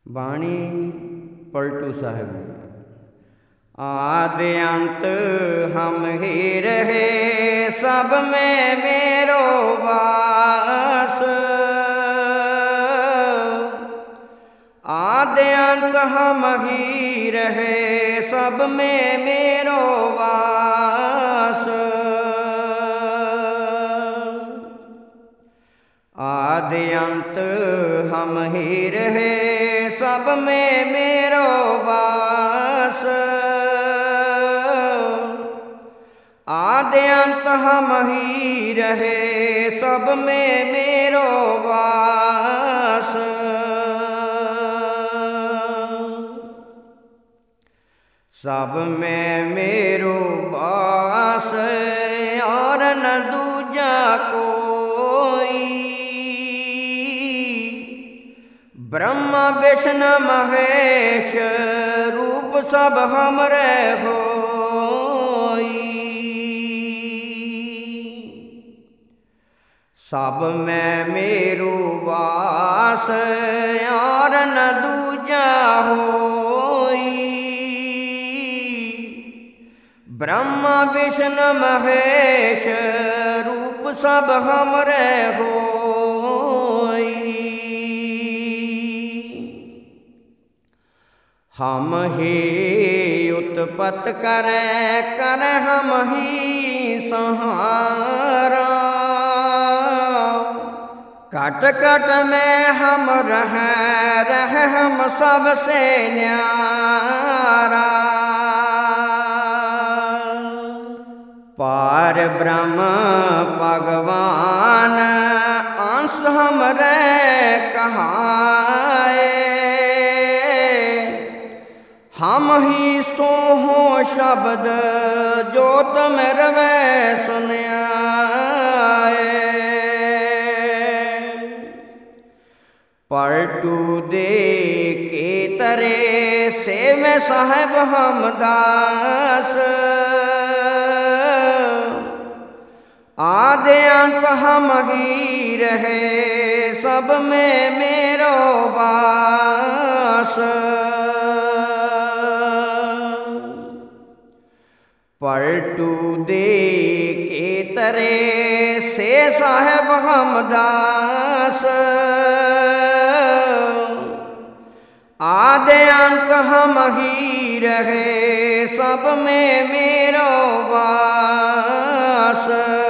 बाणी पलटू साहिब। आदि अंत हम ही रहे, सब में मेरो वास। आदि अंत हम ही रहे, सब में मेरो वास। आदि अंत हम ही रहे, सब में मेरो वास। आदि अंत हम ही रहे, सब में मेरो वास। सब में मेरो वास और न दूजा कोई। ब्रह्मा विष्णु महेश रूप सब हमरे होई। सब में मेरो वास और न दूजा होई। ब्रह्मा विष्णु महेश रूप सब हमरे होई। हम ही उत्पत करें हम ही सहारा। कट कट में हम रह हम सबसे न्यारा। पार ब्रह्म भगवान अंश हमरे कहाए। हम ही सोहो शब्द जो तुम रवे सुनाए। पलटू दे के तरे से मैं साहेब हम दास। आदि अंत हम ही रहे, सब में मेरो वास। पलटू दे के तरे से साहेब हम दास। आदि अंत हम ही रहे, सब में मेरो वास।